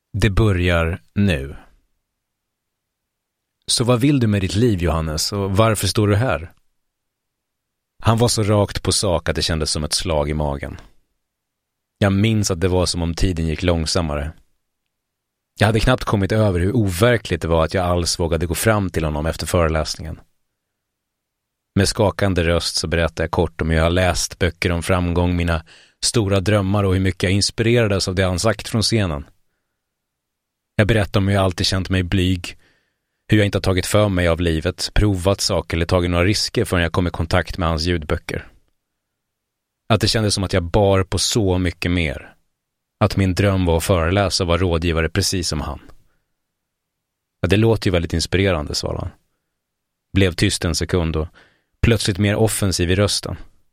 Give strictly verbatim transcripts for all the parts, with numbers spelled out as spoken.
Det börjar nu. Så vad vill du med ditt liv, Johannes, och varför står du här? Han var så rakt på sak att det kändes som ett slag i magen. Jag minns att det var som om tiden gick långsammare. Jag hade knappt kommit över hur overkligt det var att jag alls vågade gå fram till honom efter föreläsningen. Med skakande röst så berättade jag kort om hur jag har läst böcker om framgång, mina stora drömmar och hur mycket jag inspirerades av det han sagt från scenen. Jag berättade om hur jag alltid känt mig blyg, hur jag inte har tagit för mig av livet, provat saker eller tagit några risker förrän jag kom i kontakt med hans ljudböcker. Att det kändes som att jag bar på så mycket mer. Att min dröm var att föreläsa och vara rådgivare precis som han. Ja, det låter ju väldigt inspirerande, svarade han. Blev tyst en sekund och plötsligt mer offensiv i rösten.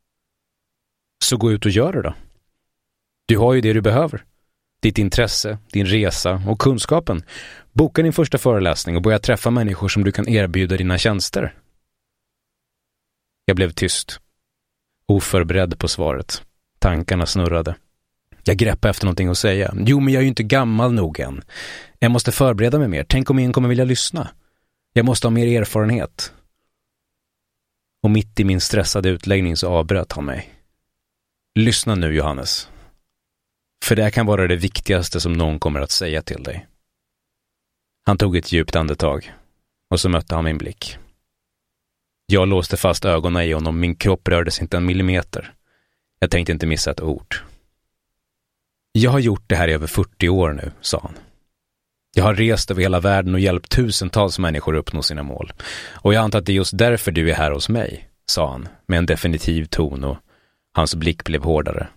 Så gå ut och gör det då. Du har ju det du behöver. Ditt intresse, din resa och kunskapen. Boka din första föreläsning och börja träffa människor som du kan erbjuda dina tjänster. Jag blev tyst. Oförberedd på svaret. Tankarna snurrade. Jag greppade efter någonting att säga. Jo, men jag är ju inte gammal nog än. Jag måste förbereda mig mer. Tänk om ingen kommer vilja lyssna. Jag måste ha mer erfarenhet. Och mitt i min stressade utläggning så avbröt han mig. Lyssna nu, Johannes. För det här kan vara det viktigaste som någon kommer att säga till dig. Han tog ett djupt andetag och så mötte han min blick. Jag låste fast ögonen i honom, min kropp rördes inte en millimeter. Jag tänkte inte missa ett ord. Jag har gjort det här i över fyrtio år nu, sa han. Jag har rest över hela världen och hjälpt tusentals människor att uppnå sina mål. Och jag antar att det är just därför du är här hos mig, sa han med en definitiv ton och hans blick blev hårdare.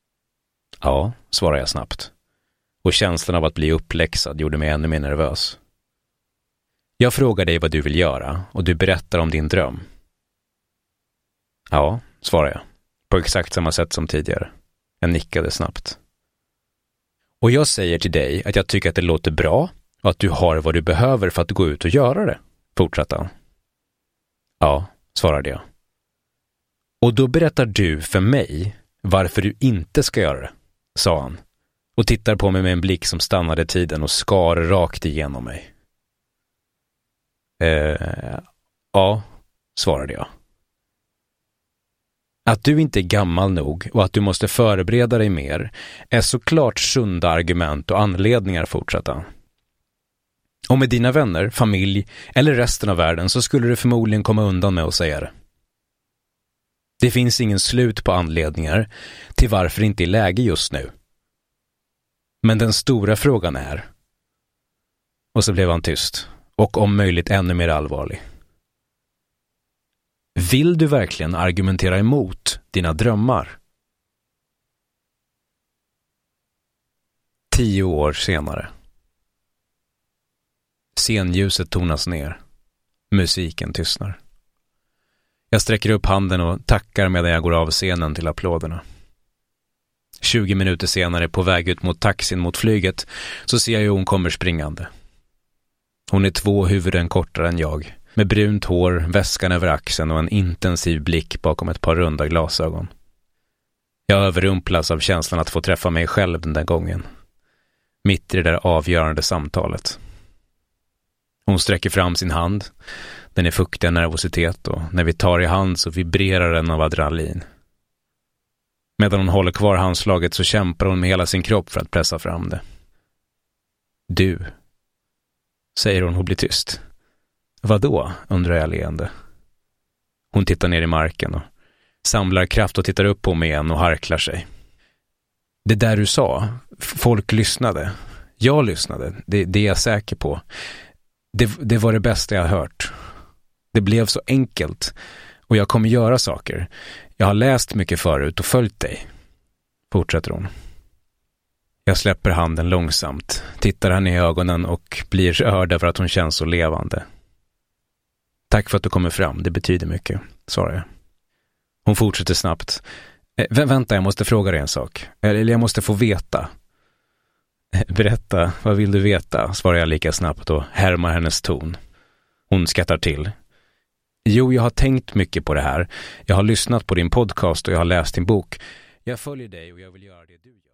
Ja, svarade jag snabbt. Och känslan av att bli uppläxad gjorde mig ännu mer nervös. Jag frågar dig vad du vill göra och du berättar om din dröm. Ja, svarade jag. På exakt samma sätt som tidigare. Jag nickade snabbt. Och jag säger till dig att jag tycker att det låter bra och att du har vad du behöver för att gå ut och göra det, fortsatte han. Ja, svarade jag. Och då berättar du för mig varför du inte ska göra det, sa han. Och tittar på mig med en blick som stannade tiden och skar rakt igenom mig. Eh, ja, svarade jag. Att du inte är gammal nog och att du måste förbereda dig mer är såklart sunda argument och anledningar, fortsatte han. Och med dina vänner, familj eller resten av världen så skulle du förmodligen komma undan med att säga det. Det finns ingen slut på anledningar till varför det inte är läge just nu. Men den stora frågan är... Och så blev han tyst och om möjligt ännu mer allvarlig. Vill du verkligen argumentera emot dina drömmar? Tio år senare. Scenljuset tonas ner. Musiken tystnar. Jag sträcker upp handen och tackar medan jag går av scenen till applåderna. tjugo minuter senare, på väg ut mot taxin mot flyget, så ser jag hur hon kommer springande. Hon är två huvuden kortare än jag, med brunt hår, väskan över axeln och en intensiv blick bakom ett par runda glasögon. Jag överrumplas av känslan att få träffa mig själv den där gången. Mitt i det där avgörande samtalet. Hon sträcker fram sin hand. Den är fuktig av nervositet och när vi tar i hand så vibrerar den av adrenalin. Medan hon håller kvar handslaget så kämpar hon med hela sin kropp för att pressa fram det. Du, säger hon och blir tyst. Vadå, undrar jag leende. Hon tittar ner i marken och samlar kraft och tittar upp på mig igen och harklar sig. Det där du sa, folk lyssnade. Jag lyssnade, det, det är jag säker på. Det, det var det bästa jag hört. Det blev så enkelt och jag kommer göra saker. Jag har läst mycket förut och följt dig, fortsätter hon. Jag släpper handen långsamt, tittar henne i ögonen och blir rörd över att hon känns så levande. Tack för att du kommer fram, det betyder mycket, svarar jag. Hon fortsätter snabbt. Vä- vänta, jag måste fråga dig en sak. Eller jag måste få veta. Berätta, vad vill du veta? Svarar jag lika snabbt och härmar hennes ton. Hon skrattar till. Jo, jag har tänkt mycket på det här. Jag har lyssnat på din podcast och jag har läst din bok. Jag följer dig och jag vill göra det du gör.